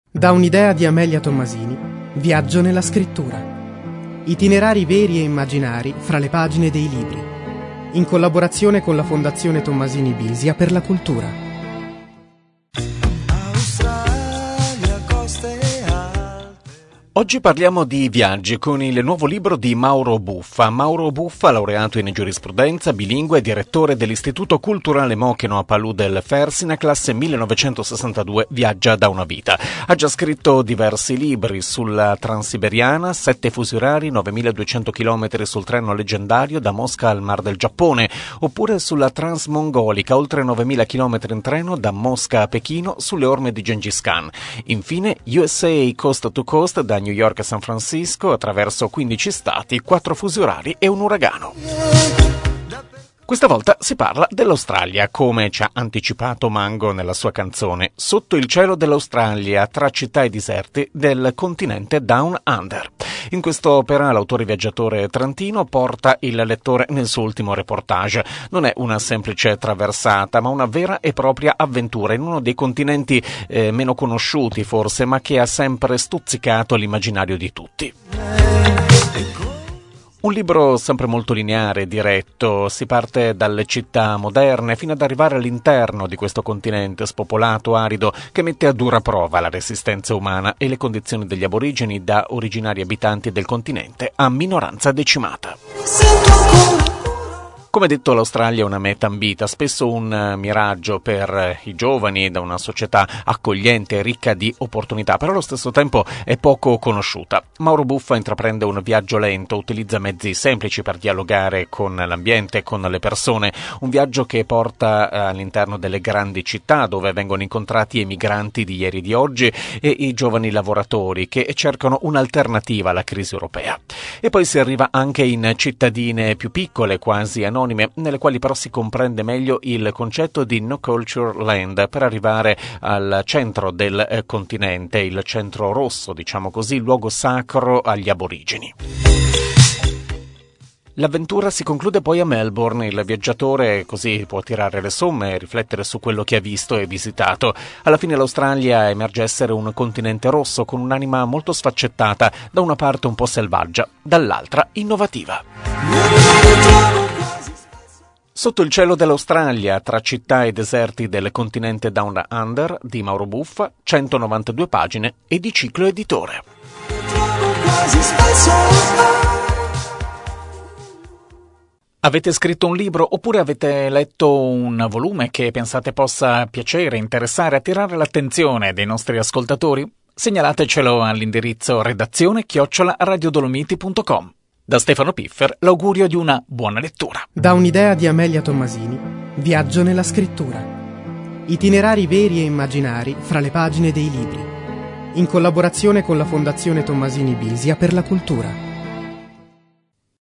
Da un'idea di Amelia Tommasini, viaggio nella scrittura. Itinerari veri e immaginari fra le pagine dei libri. In collaborazione con la Fondazione Tommasini Bisia per la cultura. Oggi parliamo di viaggi con il nuovo libro di Mauro Buffa. Mauro Buffa, laureato in giurisprudenza, bilingue, direttore dell'Istituto Culturale Mocheno a Palù del Fersina, classe 1962, viaggia da una vita. Ha già scritto diversi libri sulla Transiberiana, 7 fusi orari, 9200 km sul treno leggendario da Mosca al Mar del Giappone, oppure sulla Transmongolica, oltre 9000 km in treno da Mosca a Pechino sulle orme di Gengis Khan. Infine, USA Coast to Coast da New York a San Francisco, attraverso 15 stati, 4 fusi orari e un uragano. Questa volta si parla dell'Australia, come ci ha anticipato Mango nella sua canzone Sotto il cielo dell'Australia, tra città e deserti del continente Down Under. In quest'opera l'autore viaggiatore trentino porta il lettore nel suo ultimo reportage. Non è una semplice traversata, ma una vera e propria avventura in uno dei continenti meno conosciuti forse, ma che ha sempre stuzzicato l'immaginario di tutti. Un libro sempre molto lineare, diretto, si parte dalle città moderne fino ad arrivare all'interno di questo continente spopolato, arido, che mette a dura prova la resistenza umana e le condizioni degli aborigeni, da originari abitanti del continente a minoranza decimata. Come detto, l'Australia è una meta ambita, spesso un miraggio per i giovani da una società accogliente e ricca di opportunità, però allo stesso tempo è poco conosciuta. Mauro Buffa intraprende un viaggio lento, utilizza mezzi semplici per dialogare con l'ambiente, con le persone, un viaggio che porta all'interno delle grandi città dove vengono incontrati emigranti di ieri e di oggi e i giovani lavoratori che cercano un'alternativa alla crisi europea. E poi si arriva anche in cittadine più piccole, quasi anonime, nelle quali però si comprende meglio il concetto di No Culture Land per arrivare al centro del continente, il centro rosso, diciamo così, il luogo sacro agli aborigeni. L'avventura si conclude poi a Melbourne. Il viaggiatore così può tirare le somme e riflettere su quello che ha visto e visitato. Alla fine l'Australia emerge essere un continente rosso con un'anima molto sfaccettata, da una parte un po' selvaggia, dall'altra innovativa. Sotto il cielo dell'Australia, tra città e deserti del continente Down Under di Mauro Buffa, 192 pagine e di Ciclo Editore. Avete scritto un libro oppure avete letto un volume che pensate possa piacere, interessare, attirare l'attenzione dei nostri ascoltatori? Segnalatecelo all'indirizzo redazione@radiodolomiti.com. Da Stefano Piffer l'augurio di una buona lettura. Da un'idea di Amelia Tommasini, viaggio nella scrittura. Itinerari veri e immaginari fra le pagine dei libri. In collaborazione con la Fondazione Tommasini Bisia per la cultura.